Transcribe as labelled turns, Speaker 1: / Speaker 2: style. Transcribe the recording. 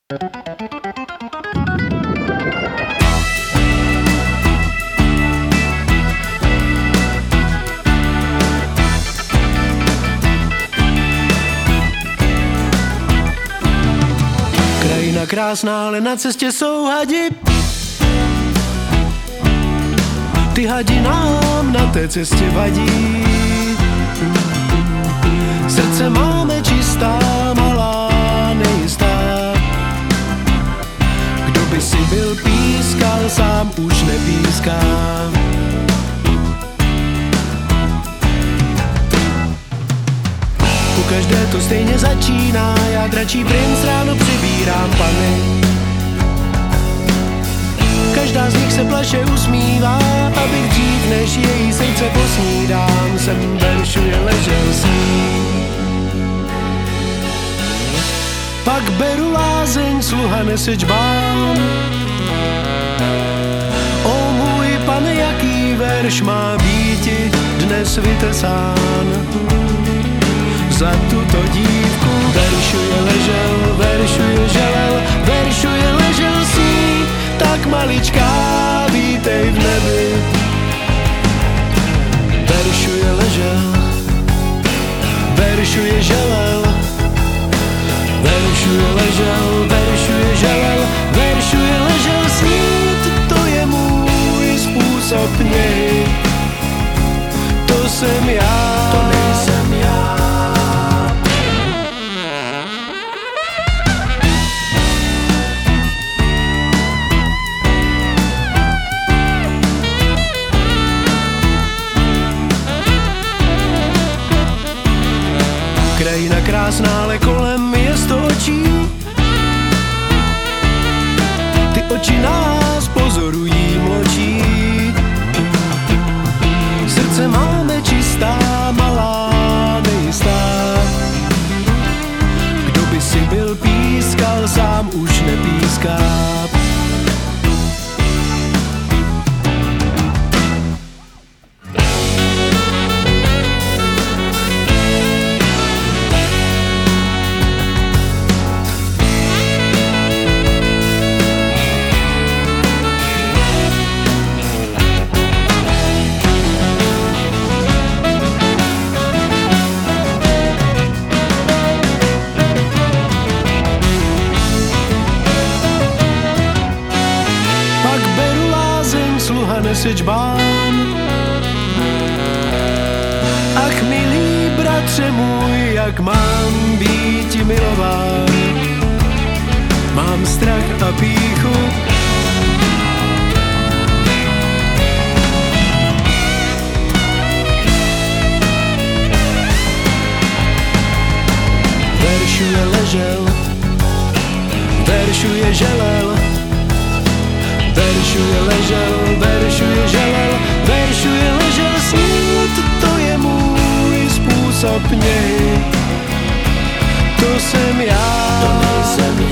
Speaker 1: Krajina krásná, ale na cestě jsou hadi. Ty hadi nám na té cestě vadí. Srdce máme čistá, malá, nejistá. Kdo by si byl pískal, sám už nepíská. U každé to stejně začíná, já dračí princ ráno přibírám pany. Každá z nich se plaše usmívá, abych dřív než její srdce posnídám, jsem veršuje ležel s ní. Pak beru lázeň, sluha nese džbán. O můj pane, jaký verš má býti dnes vytesán. Za tuto dívku veršuje ležel, veršuje želel, veršuje ležel s ní. Tak maličká, vítej v nebi. Veršuje ležel, veršuje želel, veršuje ležel, veršuje želel, veršuje ležel snít. To je můj způsob něj. To jsem já, to nejsem já. Krajina krásná, ale kolem je 100 očí. Ty oči nás pozorují, mlčí. Srdce máme čistá, malá, nejistá. Kdo by si byl pískal, sám už nepíská. Sluha nese džbán. Ach milý bratře můj, jak mám být milován. Mám strach a pýchu. Veršuje ležel, veršuje želel, veršuje ležel, veršuje želel, veršuje ležel snít. To je můj způsob něj. To jsem já, to nejsem já.